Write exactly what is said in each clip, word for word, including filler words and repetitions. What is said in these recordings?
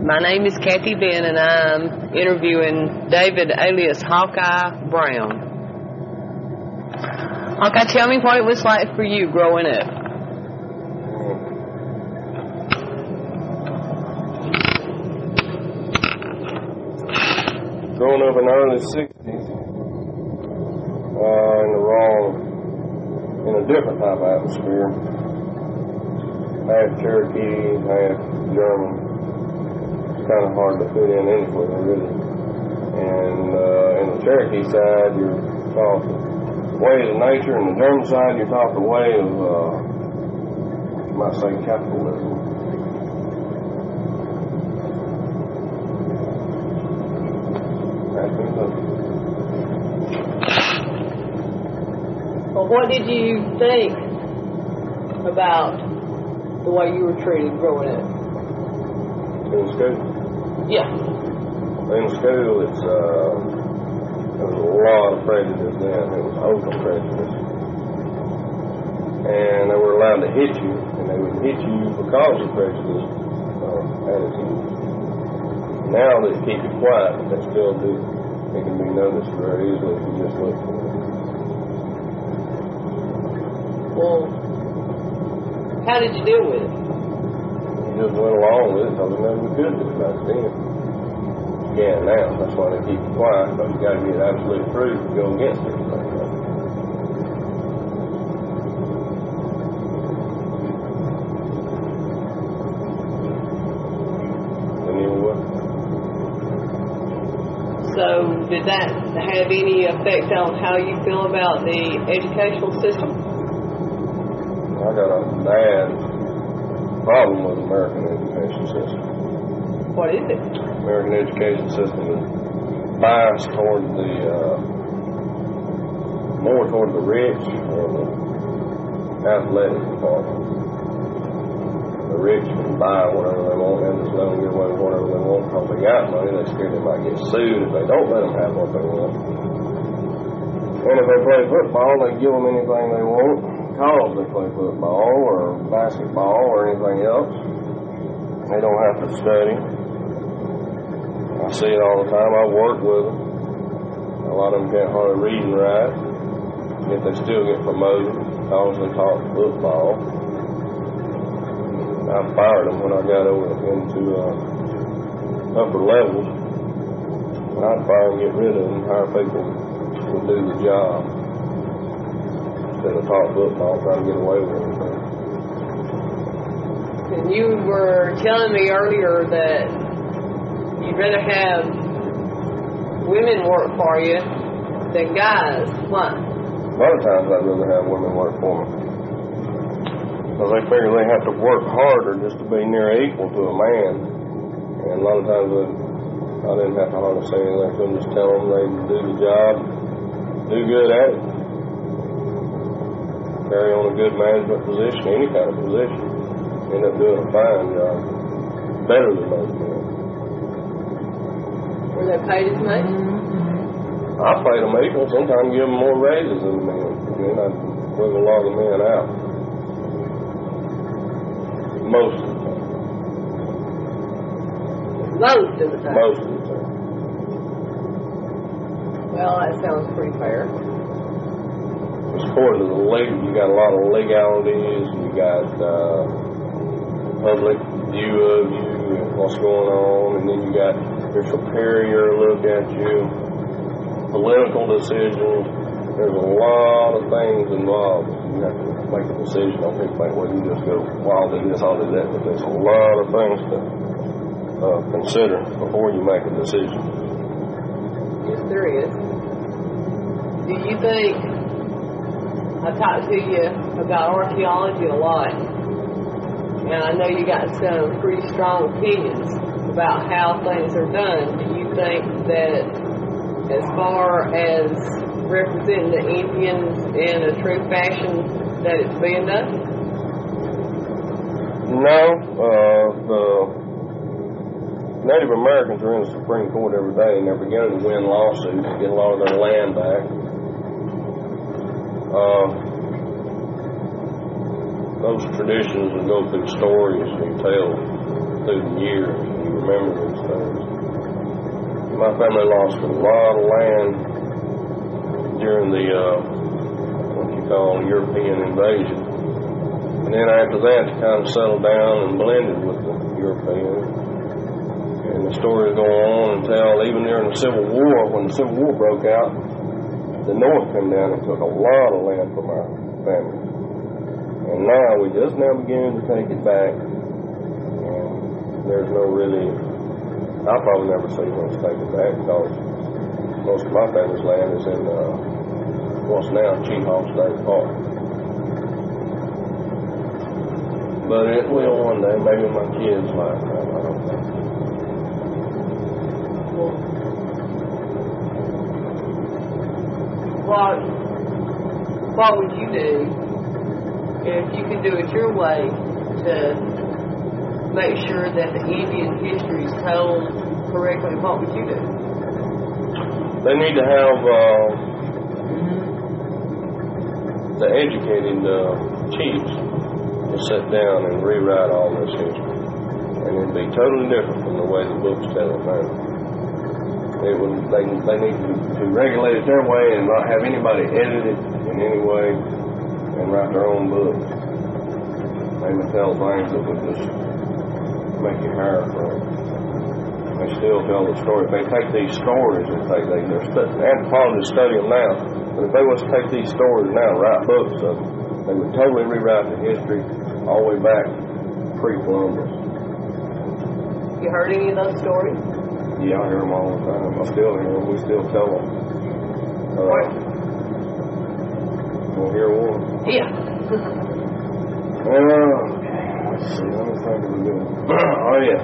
My name is Kathy Ben, and I'm interviewing David alias Hawkeye Brown. Hawkeye, tell me what it was like for you growing up. Growing up in the early sixties, uh, in the wrong, in a different type of atmosphere. Half Cherokee, half German. It's kind of hard to fit in anywhere, really. And uh, in the Cherokee side, you're taught the ways of nature, and the German side, you're taught the way of, uh, you might say, capitalism. Well, what did you think about the way you were treated growing up? In school? Yeah. In school, it's, uh, there was a lot of prejudice then. It was open prejudice. And they were allowed to hit you, and they would hit you because of prejudice uh, attitude. Now they keep it quiet, but they still do. It can be noticed very easily if you just look for it. Well, how did you deal with it? You just went along with it because there's nothing we could do back then. Yeah, now, that's why they keep it quiet, but you got to get absolute proof to go against it. So, did that have any effect on how you feel about the educational system? I got a bad problem with the American education system. What is it? American education system is biased toward the, uh, more toward the rich or the athletic department. The rich can buy whatever they want and just let them get away with whatever they want because they got money. They're scared they might get sued if they don't let them have what they want. And if they play football, they give them anything they want because they play football or basketball or anything else. They don't have to study. I see it all the time. I work with them. A lot of them can't hardly read and write, yet they still get promoted because they taught football. I fired them when I got over into uh, upper levels. I'd fire them, get rid of them, hire people to do the job instead of talk football, trying to get away with everything. And you were telling me earlier that you'd rather have women work for you than guys. Why? A lot of times I'd rather have women work for me. Because they figure they have to work harder just to be near equal to a man. And a lot of times I didn't have to hardly say anything. I couldn't just tell them they can do the job, do good at it, carry on a good management position, any kind of position, end up doing a fine job, better than most men. Were they paid as much? I paid them equal, sometimes give them more raises than the men. Then I'd wiggle a lot of the men out. Most of the time. Most of the time? Most of the time. Well, that sounds pretty fair. According to the legal, you got a lot of legalities, you got uh, public view of you and what's going on, and then you got your superior look at you, political decisions. There's a lot of things involved. You have to make a decision on people think, well, you just go, well, I'll do this, I'll do that. But there's a lot of things to uh, consider before you make a decision. Yes, there is. Do you think, I talked to you about archaeology a lot, and I know you got some pretty strong opinions about how things are done. Do you think that as far as representing the Indians in a true fashion that it's being done? No. Uh, the Native Americans are in the Supreme Court every day, and they're beginning to win lawsuits to get a lot of their land back. Uh, those traditions will go through stories and tell through the years. You remember these things. My family lost a lot of land during the, uh, what you call European invasion. And then after that, it kind of settled down and blended with the Europeans. And the stories go on until even during the Civil War, when the Civil War broke out, the North came down and took a lot of land from our family. And now we just now beginning to take it back. And there's no really, I'll probably never see us take it back because most of my family's land is in uh, what's now Cheatham State Park. But it will one day, maybe my kids' lifetime, I don't know. What, what would you do if you could do it your way to make sure that the Indian history is told correctly? What would you do? They need to have uh, the educated uh, chiefs to sit down and rewrite all this history. And it'd be totally different from the way the books tell it now. It would, they, they need to, to regulate it their way and not have anybody edit it in any way and write their own book. They would tell things that would just make you hair from. They still tell the story. If they take these stories and take they, they're stu- anthropologists study them now, but if they was to take these stories now and write books of them, they would totally rewrite the history all the way back pre-Columbus. You heard any of those stories? Yeah, I hear them all the time. I still hear them. We still tell them. Uh, what? We'll hear one. Yeah. uh, let's see. Let me think of a good one. Oh, yeah.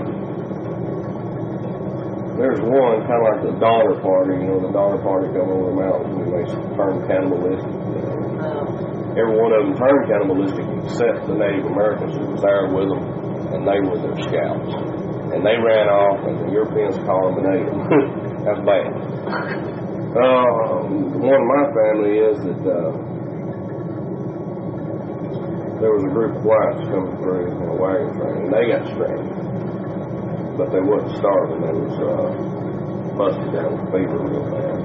There's one, kind of like the Donner Party. You know, the Donner Party come over the mountains and they turn cannibalistic. You know. Oh. Every one of them turned cannibalistic except the Native Americans who was there with them, and they were their scouts. And they ran off, and the Europeans called them and ate them. That's bad. Uh, one of my family is that uh, there was a group of whites coming through in a wagon train, and they got stranded. But they wasn't starving. They was uh, busted down with fever real bad.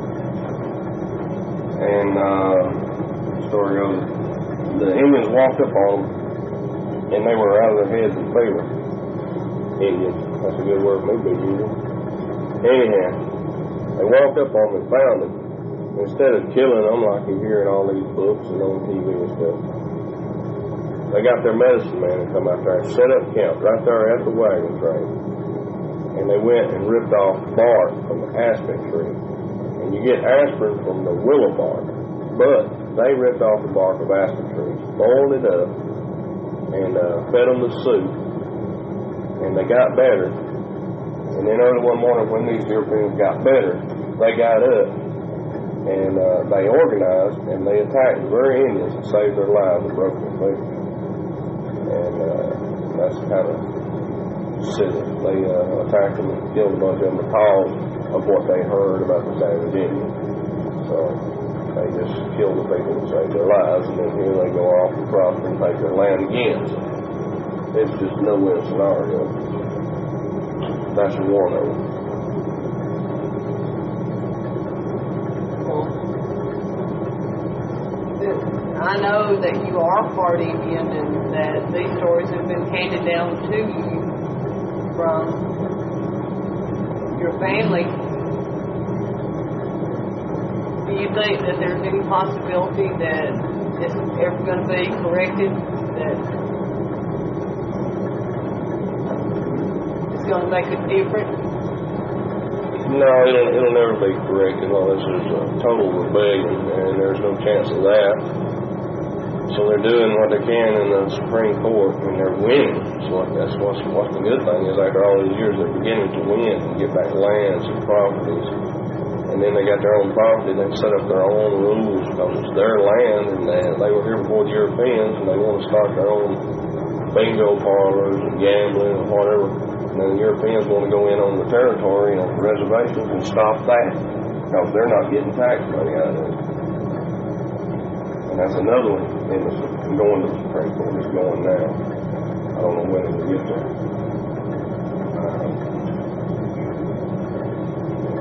And uh, the story goes, the Indians walked up on them, and they were out of their heads with fever. Indians. That's a good word for me, big Indian. Anyhow, they walked up on them and found them. Instead of killing them like you hear in all these books and on T V and stuff, they got their medicine man to come out there and set up camp right there at the wagon train. And they went and ripped off bark from the aspen tree. And you get aspirin from the willow bark. But they ripped off the bark of aspen trees, boiled it up, and uh, fed them the soup. And they got better. And then early one morning when these Europeans got better, they got up and uh, they organized and they attacked the very Indians and saved their lives and broke their fingers. And uh, that's kind of silly. They uh, attacked them and killed a bunch of them because of what they heard about the savage Indians. So they just killed the people and saved their lives, and then here they go off and prosper and take their land again. So it's just a no-win scenario. That's one of them. I know that you are part Indian and that these stories have been handed down to you from your family. Do you think that there's any possibility that this is ever going to be corrected? That it's going to make a difference? No, it'll, it'll never be corrected unless there's a total rebellion, and there's no chance of that. So they're doing what they can in the Supreme Court, and they're winning. So that's what's, what's the good thing is after all these years they're beginning to win and get back lands and properties. And then they got their own property, they set up their own rules because it's their land, and they, they were here before the Europeans, and they want to start their own bingo parlors and gambling and whatever. And then the Europeans want to go in on the territory and on the reservations and stop that because they're not getting tax money out of it. And that's another one in the, going to the Supreme Court. It's going now. I don't know when it will get there. Uh,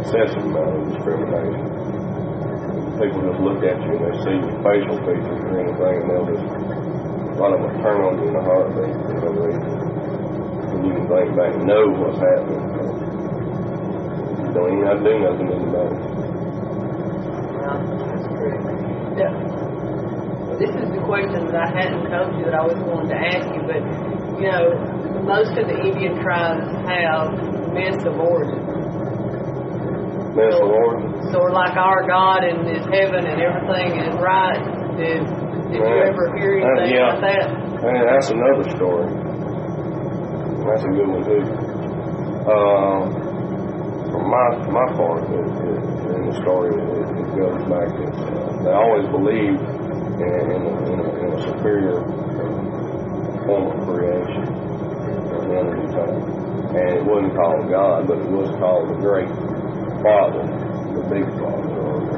excessive amount of discrimination. People just look at you and they see your facial features or anything, and they'll just, a lot of them turn on you in a heartbeat for no reason. And you can think back and know what's happening. You don't even have to do nothing about it. Yeah, that's true. Yeah. This is the question that I hadn't told you that I always wanted to ask you, but, you know, most of the Indian tribes have myths of origin. Myths of origin? So we're like our God and His heaven and everything is right. Did, did you ever hear anything uh, yeah. about that? Man, that's another story. That's a good one, too. Uh, from my, my part it, it, in the story, it, it goes back to, uh, they always believed in, in, a, in, a, in a superior form of creation at the end of the time. And it wasn't called God, but it was called the Great Father, the Big Father, or the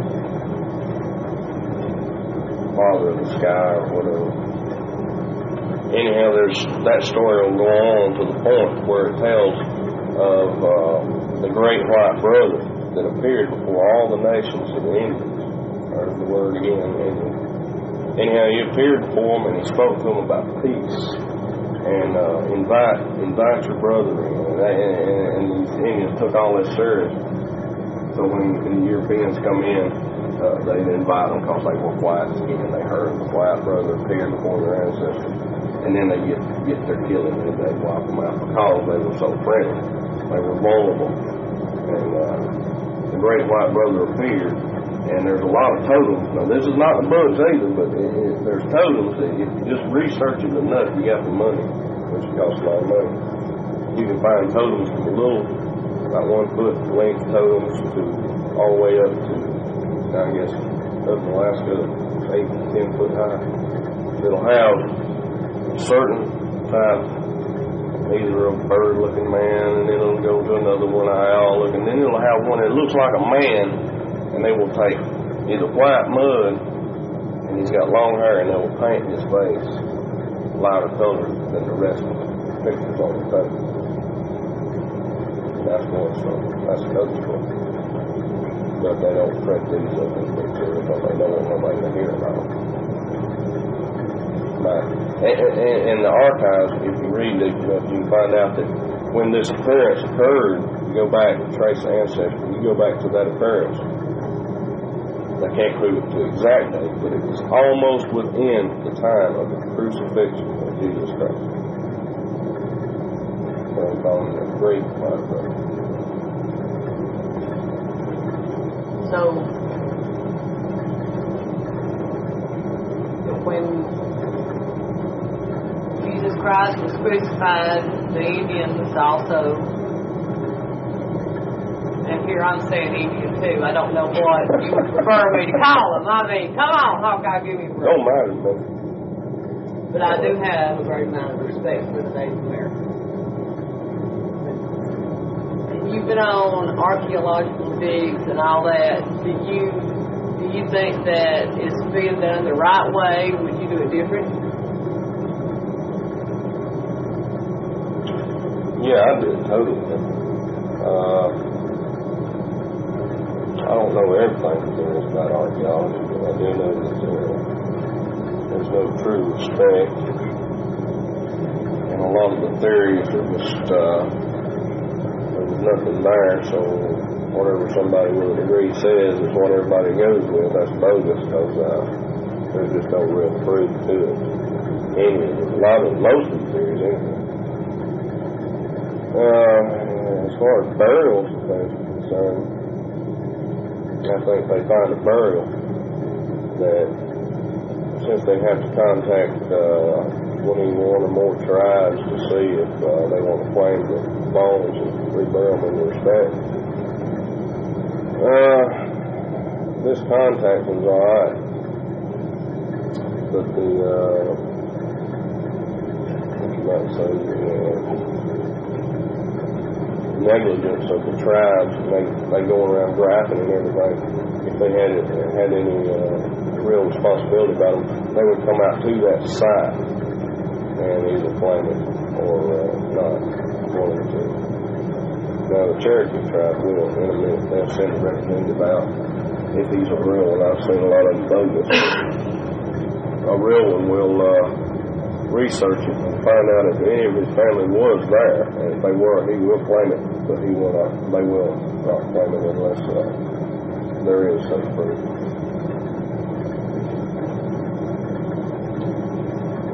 Father of the Sky, or whatever. Anyhow, there's that story will go on to the point where it tells of uh, the Great White Brother that appeared before all the nations of the Indians. There's the word again, Indian. Anyhow, he appeared before them and he spoke to them about peace and uh, invite invite your brother in. And, they, and, and these Indians took all this serious. So when the Europeans come in, uh, they invite them because they were white skin. They heard the white brother appeared before their ancestors. And then they get get their killing and they wipe them out because they were so friendly. They were vulnerable. And uh, the Great White Brother appeared. And there's a lot of totems. Now, this is not the books either, but it, it, there's totems that if you just research it enough, you got the money, which costs a lot of money. You can find totems from a little, about one foot length totems to all the way up to, I guess, up in Alaska, eight to ten foot high. It'll have a certain type, either a bird-looking man, and then it'll go to another one, owl-looking, then it'll have one that looks like a man. And they will take either white mud, and he's got long hair, and they will paint his face lighter colored than the rest of the pictures on the paper. That's one story. That's another story. But they don't print these up in pictures because they don't want nobody to hear about them. But in the archives, if you read it, you can find out that when this occurrence occurred, you go back and trace the ancestry, you go back to that occurrence. I can't prove it to exact date, but it was almost within the time of the crucifixion of Jesus Christ. So we call him the Great White Brother. So, when Jesus Christ was crucified, the Indians also. And here I'm saying Indian too. I don't know what you would prefer me to call them. I mean, come on, Hawkeye, give me a break. Don't matter, but... But I do have a great amount of respect for the Native Americans. You've been on archaeological digs and all that. Do you do you think that it's being done the right way? Would you do it different? Yeah, I do it totally different. Uh, I don't know everything there is about archaeology, but I do know that uh, there's no true respect. And a lot of the theories are just, uh, there's nothing there, so whatever somebody with a degree says is what everybody goes with. That's bogus, because uh, there's just no real proof to it. Any, a lot of, most of the theories, anyway. Uh, as far as burials and things are concerned, I think they find a burial that, since they have to contact uh, twenty-one or more tribes to see if uh, they want to claim the bones and rebury them in respect. Uh, this contacting is alright, but the, uh, what you might say, uh, negligence of the tribes, and they, they going around grafting and everything. If they had it, had any uh, real responsibility about them, they would come out to that site and either claim it or uh, not, one of the two. Now the Cherokee tribe will, in a minute, they'll send a representative out if he's a real one. I've seen a lot of them bogus. A real one will uh, research it and find out if any of his family was there, and if they were, he will claim it, but he will not, they will not claim it unless uh, there is such proof.